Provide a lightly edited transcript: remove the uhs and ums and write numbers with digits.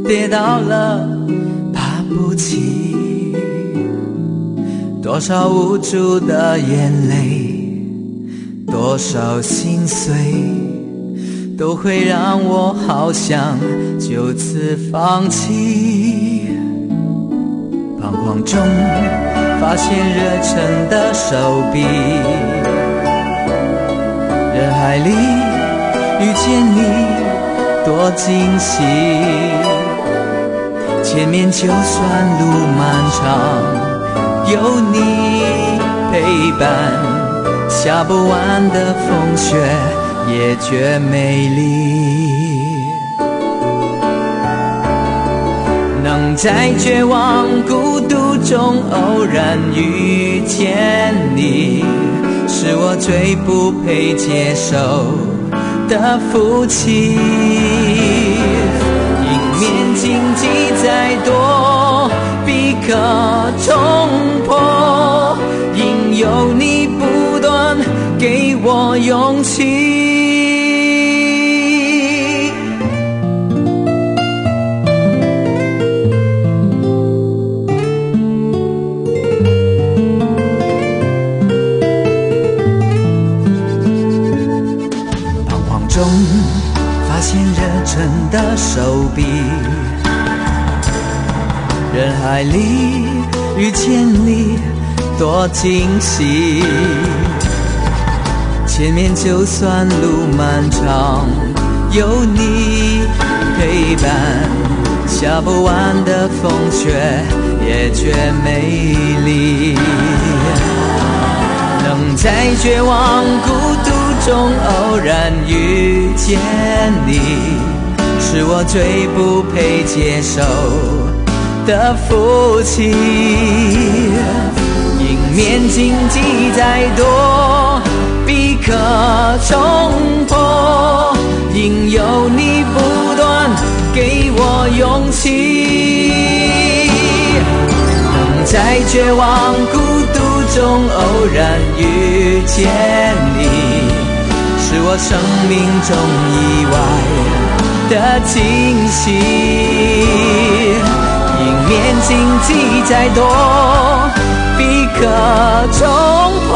跌倒了爬不起，多少无助的眼泪，多少心碎，都会让我好想就此放弃。彷徨中发现热忱的手臂，人海里遇见你多惊喜，前面就算路漫长，有你陪伴，下不完的风雪也觉美丽。能在绝望孤独中偶然遇见你，是我最不配接受的福气。迎面荆棘再多必可冲破，因有你不断给我勇气。中发现热忱的手臂，人海里遇见你多惊喜，前面就算路漫长，有你陪伴，下不完的风雪也觉美丽。能在绝望孤独中偶然遇见你，是我最不配接受的福气。迎面荆棘再多必可冲破，因有你不断给我勇气。能在绝望孤独中偶然遇见你，是我生命中意外的惊喜。迎面荆棘再多必可冲破，